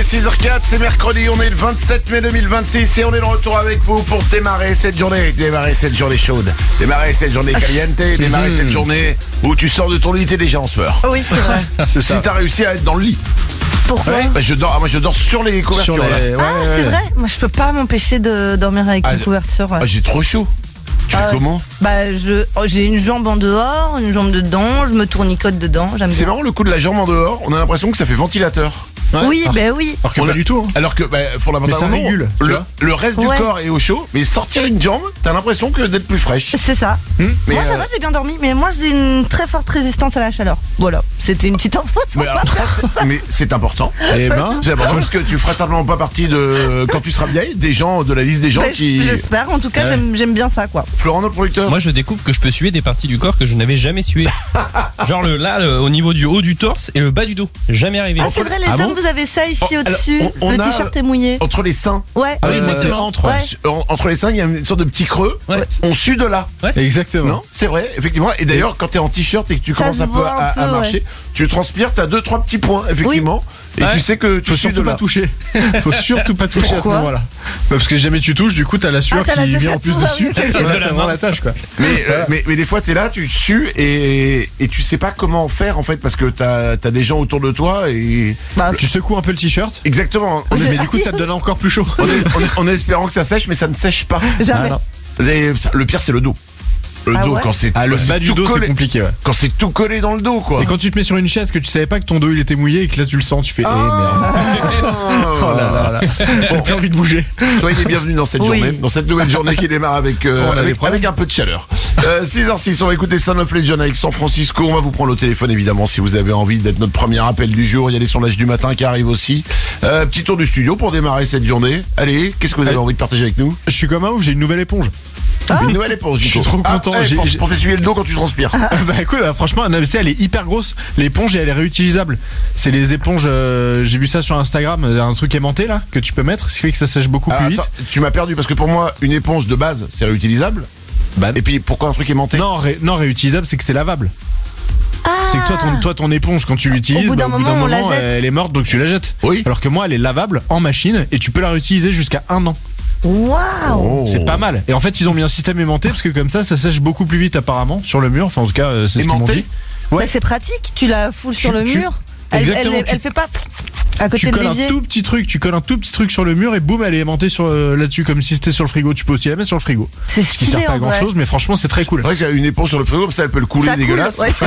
6h04, c'est mercredi, on est le 27 mai 2026 et on est de retour avec vous pour démarrer cette journée chaude, démarrer cette journée caliente, démarrer cette journée où tu sors de ton lit, t'es déjà en sueur. Oui, c'est vrai. C'est ça. Si t'as réussi à être dans le lit. Pourquoi Moi je dors sur les couvertures. C'est vrai. Moi je peux pas m'empêcher de dormir avec une couverture. J'ai trop chaud. Tu fais comment? J'ai une jambe en dehors, une jambe dedans, je me tournicote dedans. C'est marrant le coup de la jambe en dehors, on a l'impression que ça fait ventilateur. Ouais. Oui. Alors que pas du tout. Alors que fondamentalement, ça régule. Le reste du corps est au chaud, mais sortir une jambe, t'as l'impression d'être plus fraîche. C'est ça. Mais moi ça va, j'ai bien dormi, mais moi j'ai une très forte résistance à la chaleur. Voilà, c'était une petite info. Mais c'est important. C'est important parce que tu feras simplement pas partie de, quand tu seras vieille, de la liste des gens qui... J'espère, en tout cas j'aime bien ça quoi. Florent, notre producteur. Moi je découvre que je peux suer des parties du corps que je n'avais jamais sué. Genre au niveau du haut du torse et le bas du dos. Jamais arrivé. Ah c'est vrai, les hommes, vous avez ça ici au-dessus. Le t-shirt est mouillé. Entre les seins. Ouais. Ah oui, moi c'est entre. Entre les seins, il y a une sorte de petit creux. Ouais. On sue de là. Ouais. Exactement. Non, c'est vrai, effectivement. Et d'ailleurs, quand t'es en t-shirt et que tu commences un peu à marcher, tu transpires, t'as 2-3 petits points, effectivement. Et tu sais que tu sues de là. Faut surtout pas toucher à ce moment-là. Parce que jamais tu touches, du coup t'as la sueur qui vient en plus dessus. T'as vraiment la tâche quoi. Mais des fois t'es là, tu sues et tu sais pas comment faire en fait parce que t'as des gens autour de toi et tu secoues un peu le t-shirt. Exactement. Mais du coup ça te donne encore plus chaud. En espérant que ça sèche, mais ça ne sèche pas. Jamais. Le pire c'est le dos. Le dos quand c'est le bas du dos c'est compliqué. Quand c'est tout collé dans le dos quoi. Et quand tu te mets sur une chaise que tu savais pas que ton dos il était mouillé et que là tu le sens, tu fais merde. Oh là là. T'as plus envie de bouger. Soyez les bienvenus dans cette journée, dans cette nouvelle journée qui démarre avec un peu de chaleur. 6h06, on va écouter Son of Legend avec San Francisco. On va vous prendre au téléphone évidemment si vous avez envie d'être notre premier appel du jour. Il y a les sondages du matin qui arrivent aussi. Petit tour du studio pour démarrer cette journée. Allez, qu'est-ce que vous avez envie de partager avec nous? Je suis comme un ouf, j'ai une nouvelle éponge. Une nouvelle éponge, je suis trop content. Pour t'essuyer le dos quand tu transpires. Écoute, franchement, un AVC elle est hyper grosse. L'éponge elle est réutilisable. C'est les éponges, j'ai vu ça sur Instagram, un truc aimanté là que tu peux mettre, ce qui fait que ça sèche beaucoup plus vite. Tu m'as perdu parce que pour moi, une éponge de base c'est réutilisable. Et puis pourquoi un truc aimanté? Non, réutilisable c'est que c'est lavable. C'est que toi ton éponge quand tu l'utilises, au bout d'un moment elle est morte donc tu la jettes. Oui. Alors que moi elle est lavable en machine et tu peux la réutiliser jusqu'à 1 an. Waouh, c'est pas mal. Et en fait ils ont mis un système aimanté parce que comme ça sèche beaucoup plus vite apparemment sur le mur. Enfin en tout cas c'est ce qu'ils m'ont dit. Ouais. C'est pratique, tu la foules sur le mur. Elle fait pas à côté de l'évier. Tu colles un tout petit truc sur le mur et boum elle est aimantée là-dessus comme si c'était sur le frigo. Tu peux aussi la mettre sur le frigo. C'est ce qui sert pas à grand chose mais franchement c'est très cool. Ouais, j'ai une éponge sur le frigo comme ça elle peut le couler dégueulasse. Ouais.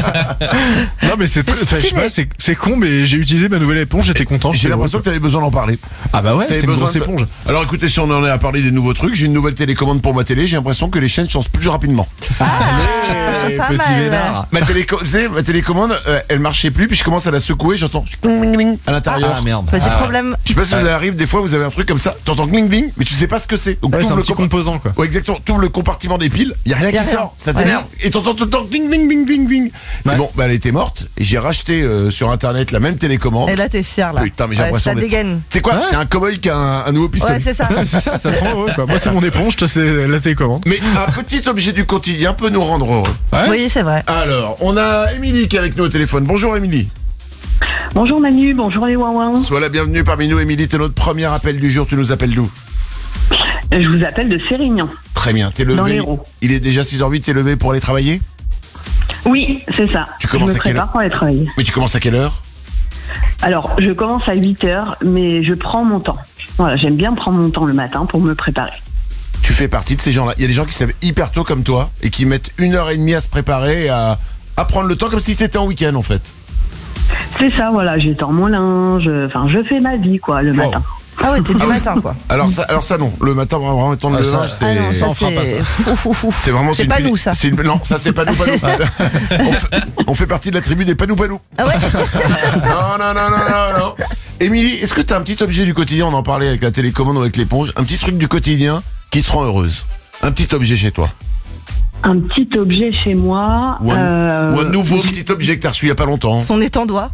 Non mais je sais pas, c'est con mais j'ai utilisé ma nouvelle éponge, j'étais content. J'ai l'impression que t'avais besoin d'en parler. Ah bah ouais, c'est une grosse éponge. Alors écoutez, si on en est à parler des nouveaux trucs, j'ai une nouvelle télécommande pour ma télé, j'ai l'impression que les chaînes changent plus rapidement. Petit vénard. Ma télécommande elle marchait plus puis je commence à la secouer, j'entends à l'intérieur. Ah merde. Petit problème. Je sais pas si vous arrive des fois vous avez un truc comme ça, t'entends gling gling mais tu sais pas ce que c'est. Donc c'est un petit composant quoi. Ouais exactement, t'ouvres le compartiment des piles, y a rien qui sort, ça t'énerve et t'entends tout le temps gling gling gling gling gling. Mais bon, elle était morte et j'ai racheté sur internet la même télécommande. Et là t'es fier là. Putain mais j'ai l'impression ça dégaine. C'est quoi? C'est un cowboy qui a un nouveau pistolet. Ouais c'est ça. C'est ça te rend heureux quoi. Moi c'est mon éponge, toi c'est la télécommande. Mais un petit objet du quotidien peut nous rendre heureux. Oui c'est vrai. Alors on a Émilie qui est avec nous au téléphone. Bonjour Émilie. Bonjour Manu, bonjour les ouin-ouin. Sois la bienvenue parmi nous Émilie, t'es notre premier appel du jour, tu nous appelles d'où? Je vous appelle de Sérignan. Très bien, t'es levé. Dans l'Hérault. Il est déjà 6h08, t'es levé pour aller travailler? Oui, c'est ça. Tu commences je me prépare pour aller travailler. Mais tu commences à quelle heure? Alors, je commence à 8h, mais je prends mon temps. Voilà, j'aime bien prendre mon temps le matin pour me préparer. Tu fais partie de ces gens-là. Il y a des gens qui se lèvent hyper tôt comme toi et qui mettent 1h30 à se préparer et à prendre le temps comme si c'était en week-end en fait. C'est ça, voilà, j'étends mon linge, je fais ma vie quoi le matin. Ah ouais, t'es du matin quoi. Alors ça non, le matin vraiment étendre le linge c'est ça on fera pas ça. C'est vraiment c'est pas nous ça. Non, ça c'est pas nous. On fait partie de la tribu des panou. Ah ouais. Non. Émilie, est-ce que t'as un petit objet du quotidien, on en parlait avec la télécommande ou avec l'éponge, un petit truc du quotidien qui te rend heureuse? Un petit objet chez toi? Un petit objet chez moi. Ou un nouveau petit objet que t'as reçu il y a pas longtemps. Son étendoir.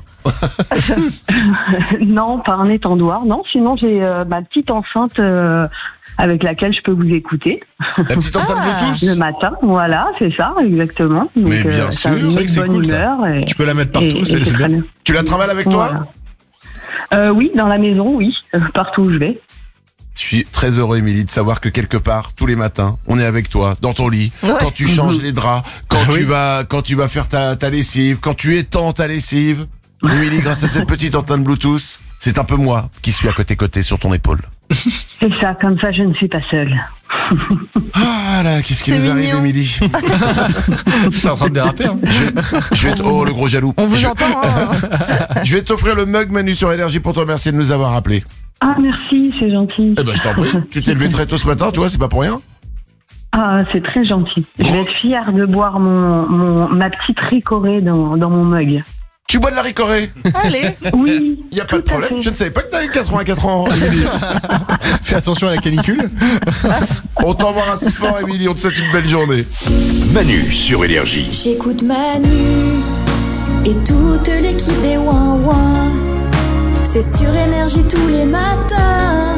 Non, pas un étendoir. Non, sinon j'ai ma petite enceinte avec laquelle je peux vous écouter. La petite enceinte Bluetooth. Le matin, voilà, c'est ça, exactement. Donc, mais bien sûr, c'est vrai que c'est cool ça. Tu peux la mettre partout, c'est bien. Tu la travailles avec toi? Oui, dans la maison, oui, partout où je vais. Je suis très heureux, Émilie, de savoir que quelque part, tous les matins, on est avec toi, dans ton lit, quand tu changes les draps, quand tu vas faire ta lessive, quand tu étends ta lessive. Émilie, grâce à cette petite antenne Bluetooth, c'est un peu moi qui suis à côté sur ton épaule. C'est ça, comme ça, je ne suis pas seule. Ah là, qu'est-ce qui nous arrive, Émilie? C'est en train de déraper, hein. Je vais oh, le gros jaloux. On vous entend, hein. Je vais t'offrir le mug Manu sur Énergie pour te remercier de nous avoir appelés. Ah, merci, c'est gentil. Eh ben, je t'en prie. Tu t'es levé très tôt ce matin, tu vois, c'est pas pour rien. Ah, c'est très gentil. Je vais être fière de boire ma petite ricorée dans mon mug. Tu bois de la ricorée? Allez. Oui. Y a pas de problème. Je ne savais pas que t'avais 84 ans, Émilie. Fais attention à la canicule. On t'embrasse fort, Émilie. On te souhaite une belle journée. Manu sur Énergie. J'écoute Manu et toute l'équipe des Ouin-Ouin. C'est sur Énergie tous les matins.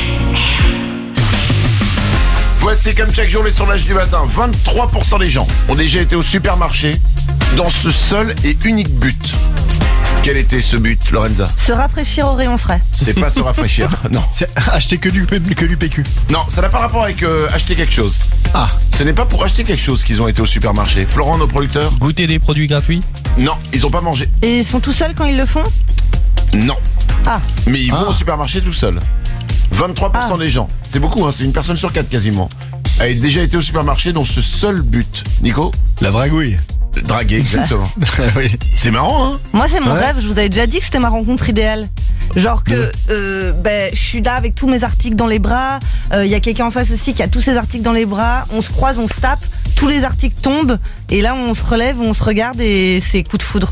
Voici comme chaque jour les sondages du matin. 23% des gens ont déjà été au supermarché dans ce seul et unique but. Quel était ce but, Lorenza? Se rafraîchir au rayon frais. C'est pas se rafraîchir, non. C'est acheter que du PQ. Non, ça n'a pas rapport avec acheter quelque chose. Ah. Ce n'est pas pour acheter quelque chose qu'ils ont été au supermarché. Florent, nos producteurs? Goûter des produits gratuits? Non, ils ont pas mangé. Et ils sont tout seuls quand ils le font? Non. Ah. Mais ils vont au supermarché tout seuls. 23% des gens. C'est beaucoup, hein, c'est une personne sur 4 quasiment. A déjà été au supermarché dans ce seul but. Nico? La dragouille. Draguer, exactement. Oui. C'est marrant, hein? Moi, c'est mon rêve. Je vous avais déjà dit que c'était ma rencontre idéale. Genre que je suis là avec tous mes articles dans les bras. Il y a quelqu'un en face aussi qui a tous ses articles dans les bras. On se croise, on se tape. Tous les articles tombent. Et là, on se relève, on se regarde et c'est coup de foudre.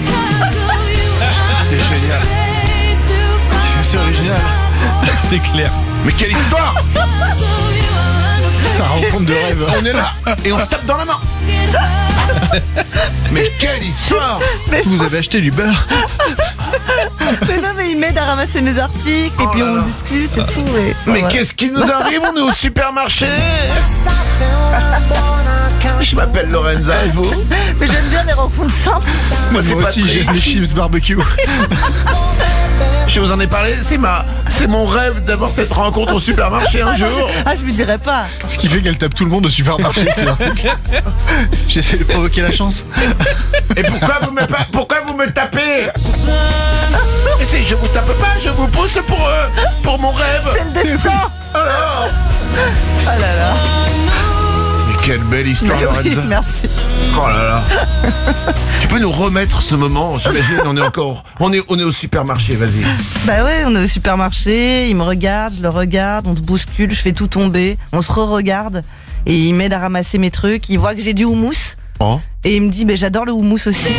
C'est génial. C'est original. C'est clair. Mais quelle histoire! Ça rencontre de rêve. On est là et on se tape dans la main. Mais quelle histoire! Vous avez acheté du beurre? Mais non, mais il m'aide à ramasser mes articles. Et puis on discute et tout. Mais qu'est-ce qui nous arrive? On est au supermarché. Je m'appelle Lorenza et vous? Mais j'aime bien les rencontres simples. Moi aussi, j'aime les chips barbecue. Je vous en ai parlé, c'est mon rêve d'avoir cette rencontre au supermarché un jour. Ah, je vous dirais pas. Ce qui fait qu'elle tape tout le monde au supermarché avec ses articles. J'essaie de provoquer la chance. Et pourquoi vous me tapez? Je vous tape pas, je vous pousse pour mon rêve. C'est le destin. Alors. Oh là là. Mais quelle belle histoire, Oui, Lorenza. merci. Oh là là. Tu peux nous remettre ce moment? J'imagine, on est au supermarché, vas-y. Bah ouais, on est au supermarché, il me regarde, je le regarde, on se bouscule, je fais tout tomber, on se re-regarde et il m'aide à ramasser mes trucs, il voit que j'ai du houmous et il me dit j'adore le houmous aussi.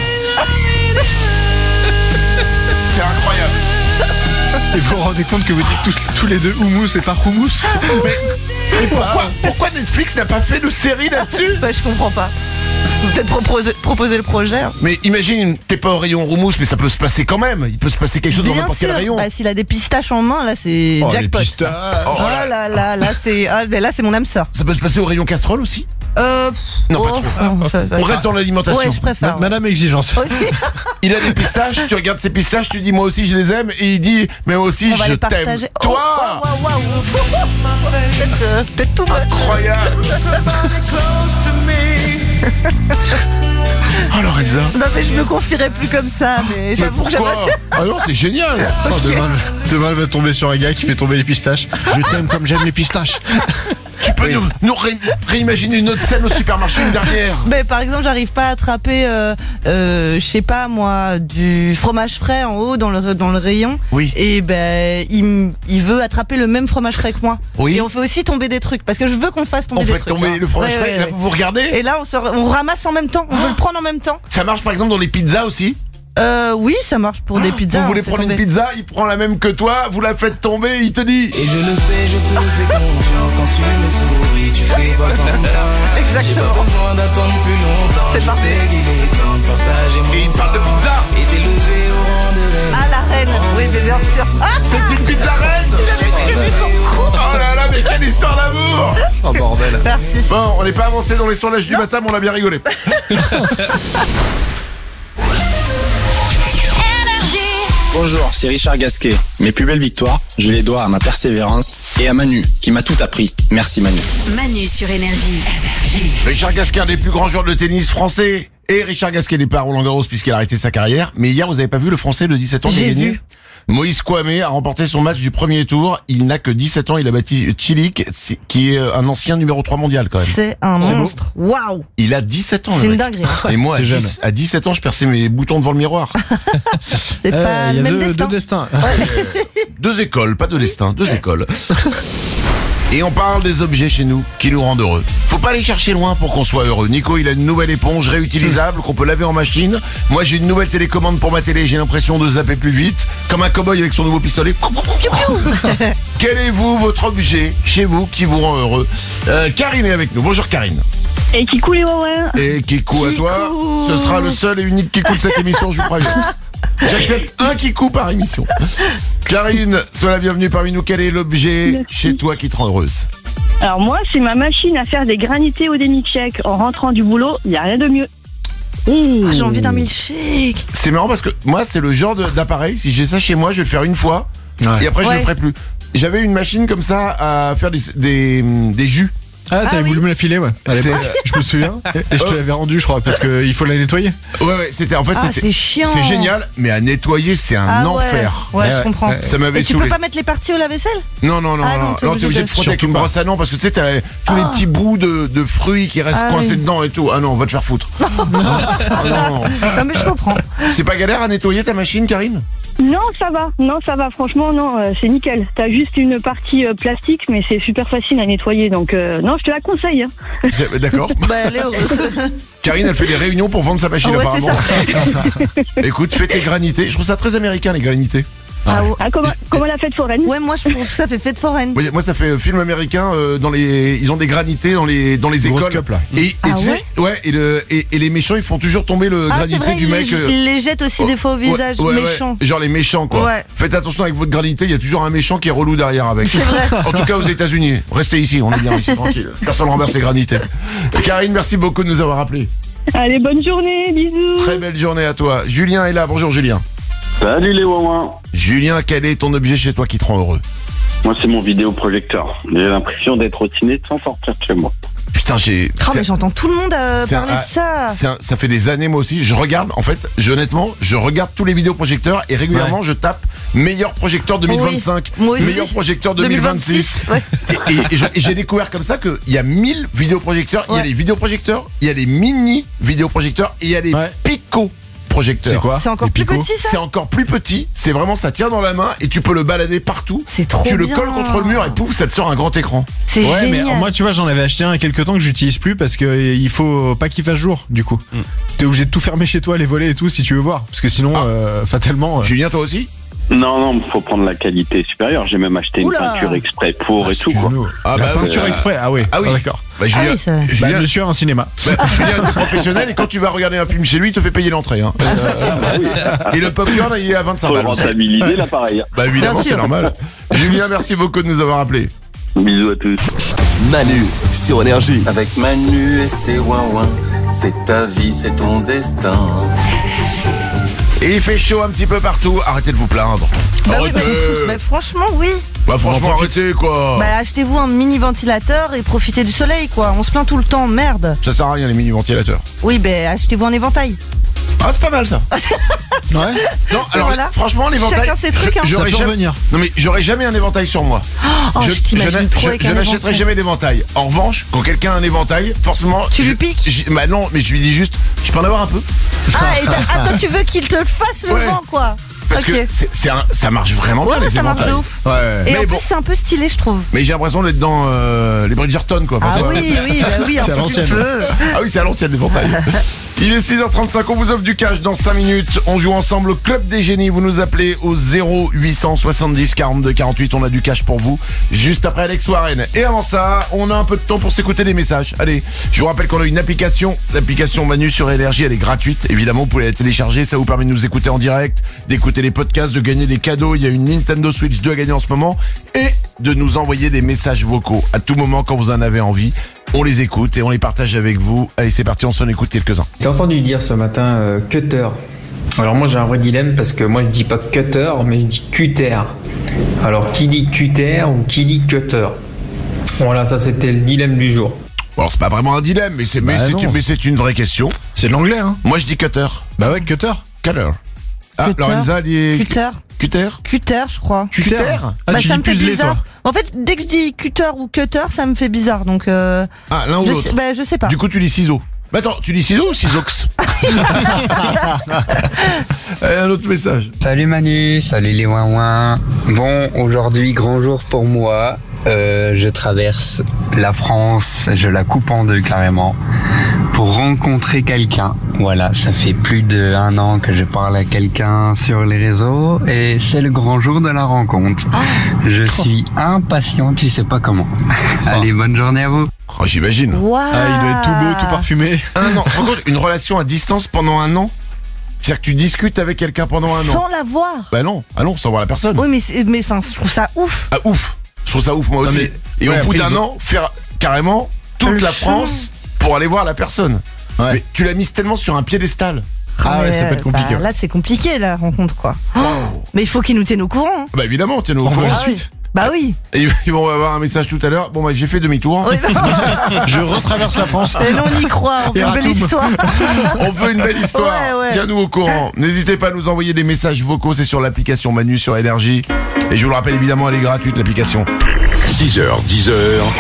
C'est incroyable. Et vous vous rendez compte que vous dites tous les deux houmous et pas houmous? Mais pourquoi Netflix n'a pas fait de série là-dessus? Bah je comprends pas. Vous peut-être proposer le projet. Hein. Mais imagine, t'es pas au rayon houmous, mais ça peut se passer quand même. Il peut se passer quelque chose dans n'importe quel rayon. Bah s'il a des pistaches en main, là c'est jackpot. Les pistaches. Oh là là, là c'est mon âme sœur. Ça peut se passer au rayon casserole aussi? Non, pas trop. On reste dans l'alimentation. Ouais, je préfère. Madame Exigence. Okay. Il a des pistaches, tu regardes ses pistaches, tu dis moi aussi je les aime, et il dit mais moi aussi je t'aime. Toi, Peut-être tout moche. incroyable. Oh Lorenza. Non mais je me confierais plus comme ça, mais j'avoue que pourquoi? Ah non, c'est génial. Demain, elle va tomber sur un gars qui fait tomber les pistaches. Je t'aime comme j'aime les pistaches. Tu peux nous réimaginer une autre scène au supermarché, une dernière? Mais par exemple, j'arrive pas à attraper, je sais pas moi, du fromage frais en haut dans le rayon. Oui. Et il veut attraper le même fromage frais que moi. Oui. Et on fait aussi tomber des trucs parce que je veux qu'on fasse tomber des trucs. On fait tomber le fromage frais. Et là, vous regardez? Et là, on ramasse en même temps. On veut le prendre en même temps. Ça marche par exemple dans les pizzas aussi? Oui, ça marche pour des pizzas. Vous voulez prendre une pizza, il prend la même que toi, vous la faites tomber, il te dit. Et je le sais, je te fais confiance quand tu me souris, tu fais pas semblant. Exactement. J'ai pas besoin d'attendre plus longtemps. C'est parfait. Je sais qu'il est temps de partager mon Et il parle de pizza. Et t'élever au rang de reine. Ah, la reine. Oui, mais bien sûr. C'est une pizza reine. Oh là là, mais quelle histoire d'amour. Oh bordel. Merci. Bon, on n'est pas avancé dans les sondages du matin, mais on a bien rigolé. Bonjour, c'est Richard Gasquet. Mes plus belles victoires, je les dois à ma persévérance et à Manu, qui m'a tout appris. Merci Manu. Manu sur Énergie. Richard Gasquet, un des plus grands joueurs de tennis français. Et Richard Gasquet n'est pas à Roland-Garros puisqu'il a arrêté sa carrière. Mais hier, vous avez pas vu le Français de 17 ans qui a gagné ? Moïse Kouamé a remporté son match du premier tour. Il n'a que 17 ans. Il a battu Cilic, qui est un ancien numéro 3 mondial quand même. C'est un monstre. Waouh. Il a 17 ans. C'est une dinguerie. Et moi, à 17 ans, je perçais mes boutons devant le miroir. C'est pas le même deux destins. Deux écoles, pas deux destins, deux écoles. Et on parle des objets chez nous qui nous rendent heureux. Faut pas aller chercher loin pour qu'on soit heureux. Nico, il a une nouvelle éponge réutilisable qu'on peut laver en machine. Moi, j'ai une nouvelle télécommande pour ma télé. J'ai l'impression de zapper plus vite, comme un cow-boy avec son nouveau pistolet. Quel est votre objet chez vous qui vous rend heureux? Karine est avec nous. Bonjour Karine. Et Kikou les Wawa. Et Kikou à toi. Ce sera le seul et unique Kikou de cette émission, je vous préviens. J'accepte un Kikou par émission. Karine, sois la bienvenue parmi nous. Quel est l'objet chez toi qui te rend heureuse? Alors moi, c'est ma machine à faire des granités ou des milkshakes. En rentrant du boulot, il n'y a rien de mieux. Ah, j'ai envie d'un milkshake. C'est marrant parce que moi, c'est le genre d'appareil, si j'ai ça chez moi, je vais le faire une fois et après je le ferai plus. J'avais une machine comme ça à faire des jus. Ah, t'avais voulu me la filer, ouais. À l'époque, je me souviens. Et je te l'avais rendu, je crois, parce qu'il faut la nettoyer. Ouais, c'était en fait, c'est chiant. C'est génial, mais à nettoyer, c'est un enfer. Ouais, je comprends. Ça m'avait saoulé. Tu peux pas mettre les parties au lave-vaisselle? Non, t'es obligé de frotter avec une brosse à dents parce que tu sais, t'as tous les petits bouts de fruits qui restent coincés dedans et tout. Ah non, on va te faire foutre. Non, mais je comprends. C'est pas galère à nettoyer ta machine, Karine? Non, ça va. Franchement, non, c'est nickel. T'as juste une partie plastique, mais c'est super facile à nettoyer. Donc, non, je te la conseille. Hein. D'accord. Elle est heureuse. Karine, elle fait des réunions pour vendre sa machine, apparemment. Écoute, fais tes granités. Je trouve ça très américain, les granités. Comment la fête foraine? Ouais, moi je trouve que ça fait fête foraine. Oui, moi ça fait film américain ils ont des granités dans les écoles cup, là. Et les méchants ils font toujours tomber le granité vrai, du mec. Ils les jettent aussi des fois au visage, méchants. Genre les méchants quoi. Ouais. Faites attention avec votre granité, il y a toujours un méchant qui est relou derrière avec. C'est vrai. En tout cas aux États-Unis, restez ici, on est bien ici tranquille. Personne renverse ses granités. Karine, merci beaucoup de nous avoir appelés. Allez, bonne journée, bisous. Très belle journée à toi. Julien est là. Bonjour Julien. Salut les Wawa. Julien, quel est ton objet chez toi qui te rend heureux? Moi, c'est mon vidéoprojecteur. J'ai l'impression d'être au ciné sans sortir de chez moi. Putain, mais j'entends tout le monde parler de ça. Ça fait des années, moi aussi. Je regarde, en fait, honnêtement, je regarde tous les vidéoprojecteurs et régulièrement, je tape meilleur projecteur 2025, meilleur projecteur 2026. Et j'ai découvert comme ça qu'il y a 1000 vidéoprojecteurs. Il y a les vidéoprojecteurs, il y a les mini vidéoprojecteurs et il y a les Pico projecteur. C'est quoi? C'est encore plus petit ça? C'est encore plus petit, c'est vraiment ça tient dans la main et tu peux le balader partout. C'est trop Tu bien. le colles contre le mur et pouf, ça te sort un grand écran. C'est génial. Mais moi tu vois, j'en avais acheté un il y a quelques temps que j'utilise plus parce que il faut pas qu'il fasse jour du coup. T'es obligé de tout fermer chez toi, les volets et tout si tu veux voir parce que sinon fatalement Julien, toi aussi? Non, faut prendre la qualité supérieure. J'ai même acheté une peinture exprès pour et tout quoi. La peinture exprès, ah oui, d'accord. Julien, Julien, monsieur a un cinéma. Julien est professionnel et quand tu vas regarder un film chez lui, il te fait payer l'entrée. Hein. Et le popcorn, il est à 25 balles. Faut rentabiliser l'appareil. Bah évidemment, c'est normal. Julien, merci beaucoup de nous avoir appelés. Bisous à tous. Manu sur Énergie. Avec Manu et ses ouin-ouin, c'est ta vie, c'est ton destin. Et il fait chaud un petit peu partout. Arrêtez de vous plaindre. Franchement, oui. Franchement, arrêtez quoi. Achetez-vous un mini ventilateur et profitez du soleil quoi. On se plaint tout le temps, merde. Ça sert à rien les mini ventilateurs. Oui, achetez-vous un éventail. Ah, c'est pas mal ça. Ouais. Non, alors franchement, l'éventail. Chacun ses trucs. Ça peut revenir. Non mais j'aurais jamais un éventail sur moi. Je n'achèterai jamais d'éventail. En revanche, quand quelqu'un a un éventail, forcément. Tu lui piques? Non, mais je lui dis juste, je peux en avoir un peu. Toi tu veux qu'il te le fasse le vent quoi. Parce que ça marche vraiment bien les ça marche éventails. de ouf. Et en plus c'est un peu stylé je trouve. Mais j'ai l'impression d'être dans les Bridgerton quoi. C'est à l'ancienne. Ah oui, c'est à l'ancienne l'éventail. Il est 6h35, on vous offre du cash dans 5 minutes. On joue ensemble au Club des Génies. Vous nous appelez au 0870 42 48. On a du cash pour vous juste après Alex Warren. Et avant ça, on a un peu de temps pour s'écouter des messages. Allez, je vous rappelle qu'on a une application. L'application Manu sur Énergie, elle est gratuite. Évidemment, vous pouvez la télécharger. Ça vous permet de nous écouter en direct, d'écouter les podcasts, de gagner des cadeaux. Il y a une Nintendo Switch 2 à gagner en ce moment. Et de nous envoyer des messages vocaux à tout moment quand vous en avez envie. On les écoute et on les partage avec vous. Allez, c'est parti, on s'en écoute quelques-uns. J'ai entendu dire ce matin cutter. Alors moi j'ai un vrai dilemme parce que moi je dis pas cutter mais je dis cutter. Alors qui dit cutter ou qui dit cutter? Voilà, ça c'était le dilemme du jour. Bon, alors c'est pas vraiment un dilemme, mais c'est une vraie question. C'est de l'anglais, hein. Moi je dis cutter. Bah ouais, cutter. Cutter. Ah, Cutter. Lorenza dit... Cutter. Cutter. Cutter, je crois. Cutter. Ah, tu ça dis me fait puzzler, bizarre. toi. En fait, dès que je dis cutter ou cutter, ça me fait bizarre. Donc, Ah, l'un ou l'autre. je sais pas. Du coup, tu dis ciseaux. Mais attends, tu dis ciseaux ou cisox? Un autre message. Salut Manu, salut les ouin-ouin. Bon, aujourd'hui, grand jour pour moi. Je traverse la France, je la coupe en deux carrément, pour rencontrer quelqu'un. Voilà, ça fait plus d'1 an que je parle à quelqu'un sur les réseaux et c'est le grand jour de la rencontre. Je suis impatient, tu sais pas comment. Allez, bonne journée à vous. Oh, j'imagine. Wow. Ah, il doit être tout beau, tout parfumé. Un an. Par contre, une relation à distance pendant 1 an? C'est-à-dire que tu discutes avec quelqu'un pendant 1 an? Sans la voir. Bah non, sans voir la personne. Oui, mais enfin, je trouve ça ouf. Ah, ouf. Je trouve ça ouf, moi aussi. Et ouais, au bout après, d'un an, faire carrément toute la France pour aller voir la personne. Ouais. Mais tu l'as mise tellement sur un piédestal. Ah ouais, ça peut être compliqué. Là, c'est compliqué, la rencontre, quoi. Mais il faut qu'ils nous tiennent au courant. Bah évidemment, tiens-nous au courant. Ensuite. Bah oui. Et ils vont avoir un message tout à l'heure. Bon, bah j'ai fait demi-tour. Oui, Je retraverse la France. Et nous, on y croit. On veut une belle histoire. On veut une belle histoire. Ouais. Tiens-nous au courant. N'hésitez pas à nous envoyer des messages vocaux. C'est sur l'application Manu sur Énergie. Et je vous le rappelle, évidemment, elle est gratuite, l'application. 6h, 10h.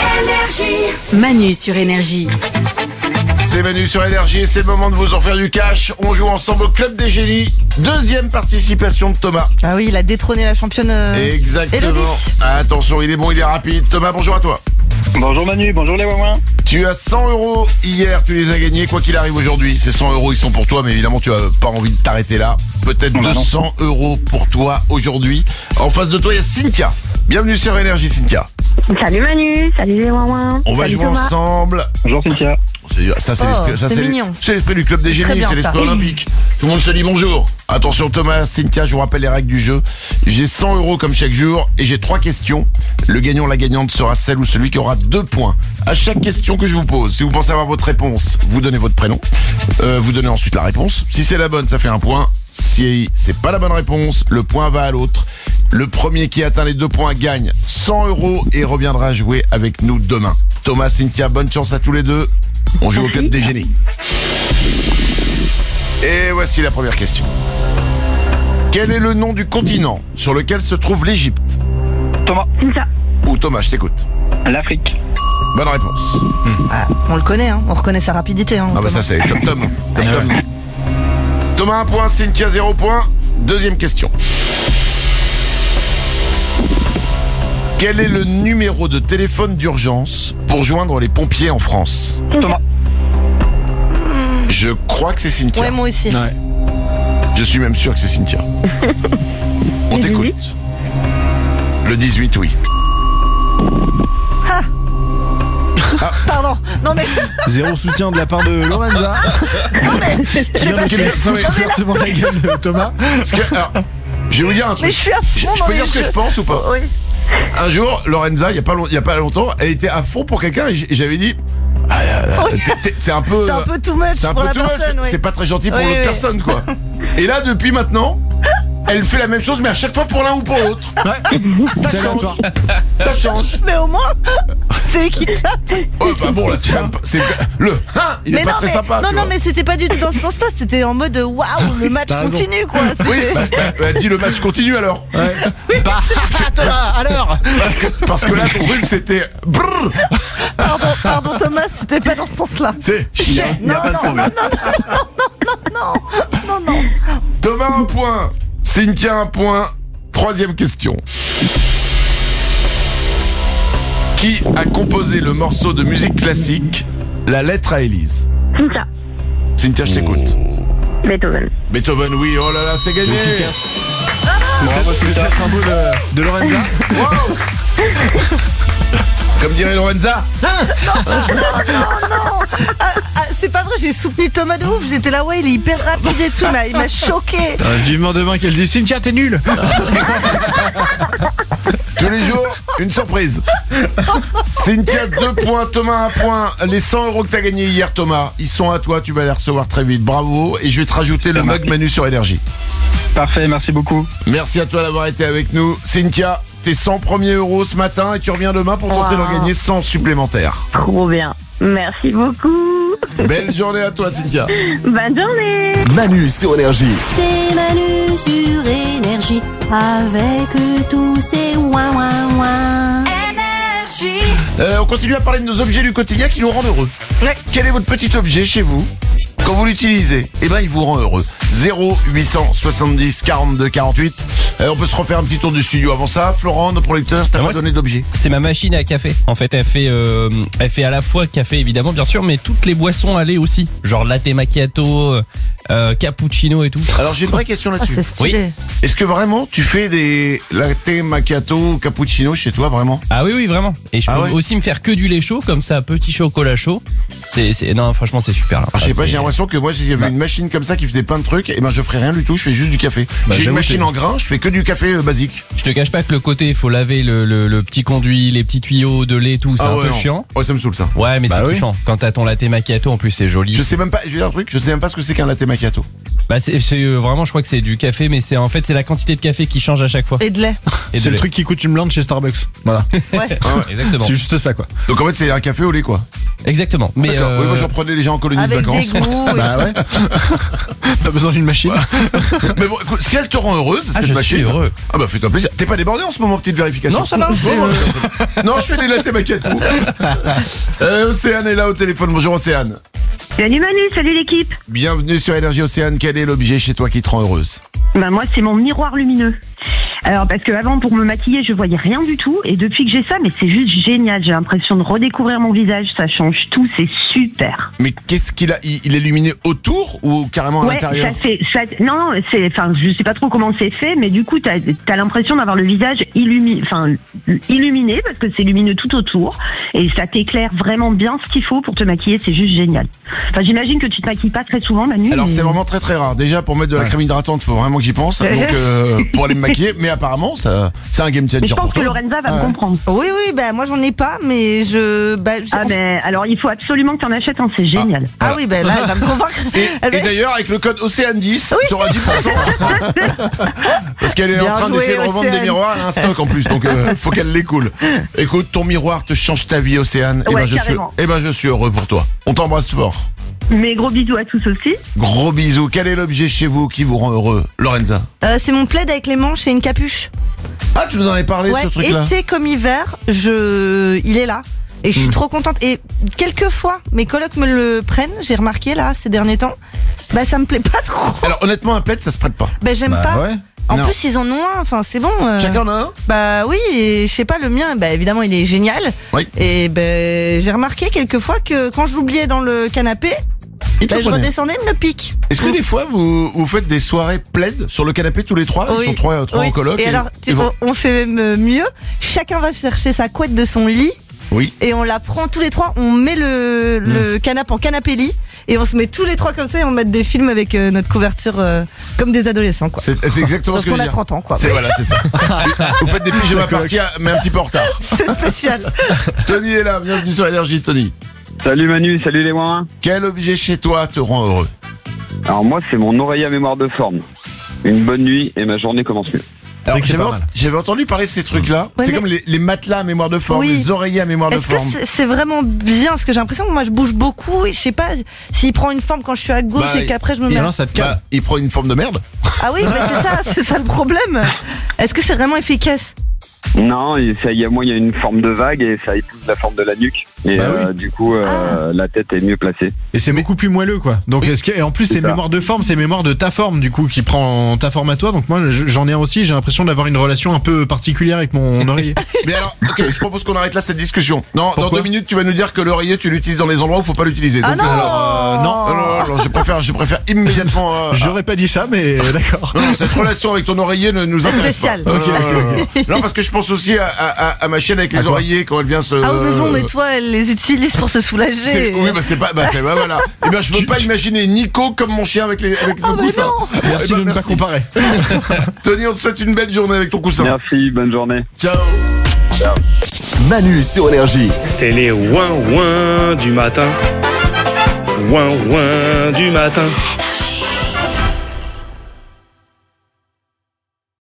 Manu sur Énergie. C'est Manu sur Énergie et c'est le moment de vous en faire du cash. On joue ensemble au Club des Génies. Deuxième participation de Thomas. Ah oui, il a détrôné la championne. Exactement. Élodie. Attention, il est bon, il est rapide. Thomas, bonjour à toi. Bonjour Manu, bonjour les ouin-ouin. Tu as 100 € hier, tu les as gagnés. Quoi qu'il arrive aujourd'hui, ces 100 €, ils sont pour toi, mais évidemment, tu as pas envie de t'arrêter là. Peut-être 200 € pour toi aujourd'hui. En face de toi, il y a Cynthia. Bienvenue sur Énergie, Cynthia. Salut Manu, salut les ouin-ouin. On va jouer ensemble. Bonjour Cynthia. Ça, c'est l'esprit, c'est mignon. C'est l'esprit du Club des Très Génies, bien, c'est l'esprit ça. olympique. Tout le monde se dit bonjour. Attention Thomas, Cynthia, je vous rappelle les règles du jeu. J'ai 100 € comme chaque jour et j'ai 3 questions. Le gagnant, la gagnante sera celle ou celui qui aura 2 points. À chaque question que je vous pose, si vous pensez avoir votre réponse, vous donnez votre prénom. Vous donnez ensuite la réponse. Si c'est la bonne, ça fait 1 point. Si c'est pas la bonne réponse, le point va à l'autre. Le premier qui atteint les 2 points gagne 100 € et reviendra jouer avec nous demain. Thomas, Cynthia, bonne chance à tous les deux. On joue au Club des Génies. Et voici la première question. Quel est le nom du continent sur lequel se trouve l'Égypte? Thomas. Ou Thomas, je t'écoute. L'Afrique. Bonne réponse. Ah, on le connaît, hein. On reconnaît sa rapidité. Hein, Ah bah ça c'est Tom. Thomas 1 point, Cynthia 0 point. Deuxième question. Quel est le numéro de téléphone d'urgence pour joindre les pompiers en France? Thomas. Je crois que c'est Cynthia. Ouais, moi aussi. Ouais. Je suis même sûr que c'est Cynthia. On t'écoute. Le 18, oui. Ah. Pardon. Non mais. Zéro soutien de la part de Lorenza. Non mais. Thomas. Parce que, alors, je vais vous dire un truc. Mais je suis à fond. Je peux dire ce que je pense ou pas? Oui. Un jour, Lorenza, il y a pas longtemps, elle était à fond pour quelqu'un et j'avais dit. C'est un peu. C'est un peu too much C'est un pour peu la too much. personne. Oui. C'est pas très gentil pour Oui, l'autre oui. personne, quoi. Et là, depuis maintenant, elle fait la même chose, mais à chaque fois pour l'un ou pour l'autre. Ouais. Ça C'est change. aléatoire. Ça change. Mais au moins, c'est équitable. Oh, bah bon, là, c'est le. Hein, il est pas très sympa. Non, tu non, vois. mais c'était pas du tout dans ce sens-là. C'était en mode waouh, le match T'as raison. continue, quoi. Oui, C'était- dis le match continue alors. Ouais. Bah, Thomas, alors. Parce que là, ton truc, c'était. Brrr. Pardon, Thomas, c'était pas dans ce sens-là. C'est. Il y a pas de problème. Non. Thomas 1 point. Cynthia 1 point. Troisième question. Qui a composé le morceau de musique classique La lettre à Élise? Cynthia. Cynthia, je t'écoute. Beethoven. Beethoven, oui. Oh là là, c'est gagné. Bravo, c'est le symbole de Lorenza. Wow. Comme dirait Lorenza. Non. C'est pas vrai, j'ai soutenu Thomas de ouf. J'étais là, ouais, il est hyper rapide et tout, mais il m'a choqué. Vivement demain qu'elle dit Cynthia, t'es nulle. Tous les jours, une surprise. Cynthia, 2 points, Thomas 1 point. Les 100 € que t'as gagné hier, Thomas, ils sont à toi, tu vas les recevoir très vite. Bravo. Et je vais te rajouter le mug Manu sur Énergie. Parfait, merci beaucoup. Merci à toi d'avoir été avec nous. Cynthia, tes 100 premiers euros ce matin et tu reviens demain pour tenter d'en gagner 100 supplémentaires. Trop bien. Merci beaucoup. Belle journée à toi, Cynthia. Bonne journée. Manu sur Énergie. C'est Manu sur Énergie. Avec tous ces ouin ouin ouin. Énergie. On continue à parler de nos objets du quotidien qui nous rendent heureux. Quel est votre petit objet chez vous? Quand vous l'utilisez, il vous rend heureux. 0870 42 48. On peut se refaire un petit tour du studio avant ça. Florent, notre producteur, t'as pas donné d'objet? C'est ma machine à café. En fait, elle fait à la fois café évidemment, bien sûr, mais toutes les boissons à lait aussi. Genre latte macchiato, cappuccino et tout. Alors j'ai une vraie question là-dessus. C'est stylé. Oui. Est-ce que vraiment tu fais des latte macchiato, cappuccino chez toi vraiment? Ah oui, vraiment. Et je peux aussi me faire que du lait chaud, comme ça, petit chocolat chaud. Non, franchement, c'est super. Là. Je sais pas, j'ai l'impression que moi, si j'avais une machine comme ça qui faisait plein de trucs, je ferais rien du tout, je fais juste du café. J'ai une machine en grain, je fais que du café basique. Je te cache pas que le côté, il faut laver le petit conduit, les petits tuyaux de lait, tout, c'est un peu chiant. Ouais, ça me saoule ça. Ouais, mais c'est kiffant. Quand t'as ton latte macchiato, en plus, c'est joli. Je sais même pas, je vais dire un truc, je sais même pas ce que c'est qu'un latte macchiato. C'est vraiment, je crois que c'est du café, mais c'est la quantité de café qui change à chaque fois. Et de lait. C'est le truc qui coûte une blinde chez Starbucks. Voilà. Ouais. Exactement. C'est juste ça, quoi. Donc en fait, c'est un café au lait, quoi. Exactement. Mais oui, moi j'en prenais les gens en colonie de vacances. Avec des goûts. Bah ouais. Pas besoin d'une machine. Mais bon, écoute, si elle te rend heureuse, cette machine. Je suis heureux. Ah bah fais-toi plaisir. T'es pas débordé en ce moment, petite vérification? Non, ça va. Non, je fais des latte macchiato. Océane est là au téléphone. Bonjour Océane. Salut Manu, salut l'équipe. Bienvenue sur Énergie. Océane, quel est l'objet chez toi qui te rend heureuse? Moi, c'est mon miroir lumineux. Alors, parce que avant, pour me maquiller, je voyais rien du tout. Et depuis que j'ai ça, mais c'est juste génial. J'ai l'impression de redécouvrir mon visage. Ça change tout. C'est super. Mais qu'est-ce qu'il a? Il est luminé autour ou carrément à l'intérieur? Non, je sais pas trop comment c'est fait, mais du coup, t'as l'impression d'avoir le visage illuminé parce que c'est lumineux tout autour. Et ça t'éclaire vraiment bien ce qu'il faut pour te maquiller. C'est juste génial. Enfin, j'imagine que tu te maquilles pas très souvent, Manu. Alors, c'est vraiment très très rare. Déjà, pour mettre de la crème hydratante, faut vraiment que j'y pense. Donc, pour aller me maquiller. Mais apparemment, c'est un game changer. Mais je pense que Lorenza va me comprendre. Oui, moi j'en ai pas, mais alors il faut absolument que tu en achètes un, c'est génial. Ah oui, là, elle va me convaincre. Et d'ailleurs, avec le code Océane10, tu auras 10%. Parce qu'elle est en train d'essayer de revendre des miroirs, elle a un stock en plus, donc faut qu'elle les coule. Écoute, ton miroir te change ta vie, Océane. Je suis heureux pour toi. On t'embrasse fort. Mais gros bisous à tous aussi. Gros bisous. Quel est l'objet chez vous qui vous rend heureux, Lorenza? C'est mon plaid avec les manches et une capuche. Ah, tu nous en avais parlé de ce truc-là. Été comme hiver, il est là. Et je suis trop contente. Et quelquefois, mes colocs me le prennent, j'ai remarqué là, ces derniers temps. Ça me plaît pas trop. Alors honnêtement, un plaid, ça se prête pas. J'aime pas. Ouais. En plus, ils en ont un, enfin c'est bon. Chacun en a un? Oui, et je sais pas, le mien, évidemment, il est génial. Oui. Et j'ai remarqué quelquefois que quand je l'oubliais dans le canapé, je redescendais, il me le pique. Est-ce que des fois vous faites des soirées plaid sur le canapé tous les trois? Ils sont trois en coloc. Et alors, on fait mieux. Chacun va chercher sa couette de son lit. Oui. Et on la prend tous les trois, on met le canapé en canapé-lit et on se met tous les trois comme ça et on met des films avec notre couverture comme des adolescents, quoi. C'est exactement ce que je veux dire. Sauf qu'on a 30 ans, quoi. C'est ça. Vous faites des pyjamas parties, mais un petit peu en retard. C'est spécial. Tony est là, bienvenue sur Énergie, Tony. Salut Manu, salut les ouin. Quel objet chez toi te rend heureux? Alors moi, c'est mon oreiller à mémoire de forme. Une bonne nuit et ma journée commence mieux. Alors, j'avais entendu parler de ces trucs-là. C'est comme les matelas à mémoire de forme, les oreillers à mémoire de forme. Est-ce que c'est vraiment bien? Parce que j'ai l'impression que moi je bouge beaucoup et je sais pas s'il prend une forme quand je suis à gauche et qu'après je me mets. Il prend une forme de merde. Ah oui, c'est ça le problème. Est-ce que c'est vraiment efficace? Non, il y a une forme de vague et ça épouse la forme de la nuque. Et du coup, la tête est mieux placée. Et c'est beaucoup plus moelleux, quoi. Donc, et en plus, c'est mémoire de forme, c'est mémoire de ta forme, du coup, qui prend ta forme à toi. Donc, moi, j'en ai un aussi. J'ai l'impression d'avoir une relation un peu particulière avec mon oreiller. Mais alors, ok, je propose qu'on arrête là cette discussion. Non, pourquoi? Dans 2 minutes, tu vas nous dire que l'oreiller, tu l'utilises dans les endroits où il faut pas l'utiliser. Ah Donc, non. non, je préfère immédiatement. J'aurais pas dit ça, mais d'accord. Non, cette relation avec ton oreiller ne nous intéresse pas. Spécial. Non, parce que je pense aussi à ma chienne avec les oreillers quand elle vient se. Ah oui, mais bon, mais toi, elle les utilise pour se soulager. Oui, bah c'est pas, voilà. Eh ben, je veux pas imaginer Nico comme mon chien avec nos coussins. Merci de ne pas comparer. Tony, on te souhaite une belle journée avec ton coussin. Merci, bonne journée. Ciao. Manu sur Énergie. C'est les ouin-ouin du matin. Ouin-ouin du matin.